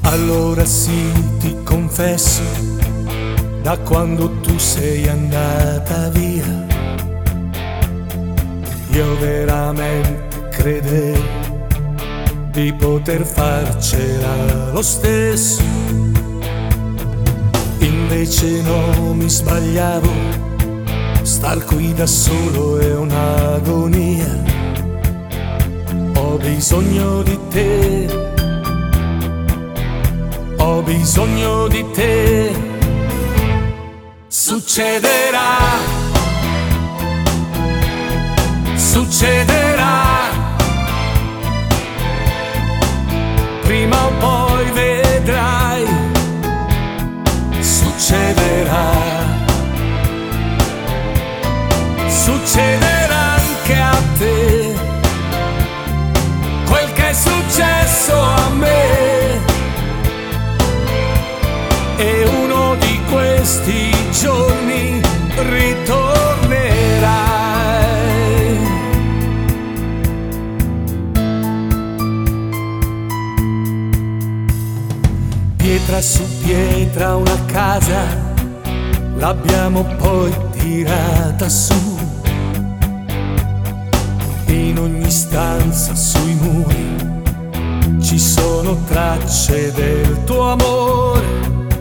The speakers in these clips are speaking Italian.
Allora sì, ti confesso, da quando tu sei andata via, io veramente credevo di poter farcela lo stesso. Invece no, mi sbagliavo, star qui da solo è un'agonia. Ho bisogno di te, ho bisogno di te. Succederà, succederà, prima o poi vedrai, succederà, succederà anche a te quel che è successo a me. E uno di questi giorni ritornerai. Pietra su pietra una casa l'abbiamo poi tirata su. In ogni stanza sui muri ci sono tracce del tuo amore.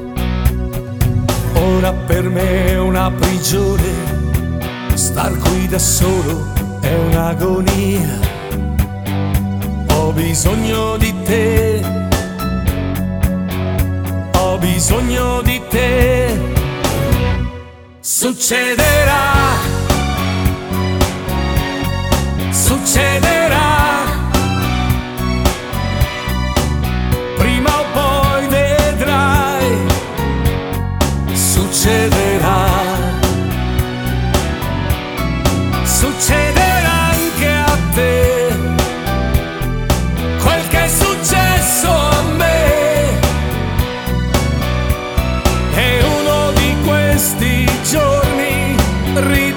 Ora per me è una prigione, star qui da solo è un'agonia. Ho bisogno di te, ho bisogno di te. Succederà, succederà, prima o poi vedrai, succederà, succederà anche a te quel che è successo a me. E uno di questi giorni